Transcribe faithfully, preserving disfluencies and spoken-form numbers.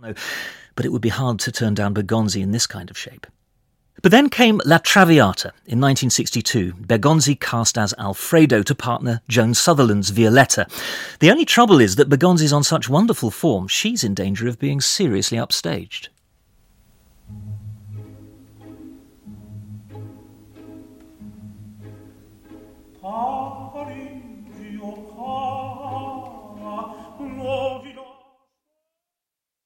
but it would be hard to turn down Bergonzi in this kind of shape. But then came La Traviata in nineteen sixty-two, Bergonzi cast as Alfredo to partner Joan Sutherland's Violetta. The only trouble is that Bergonzi's on such wonderful form, she's in danger of being seriously upstaged. Parigi, o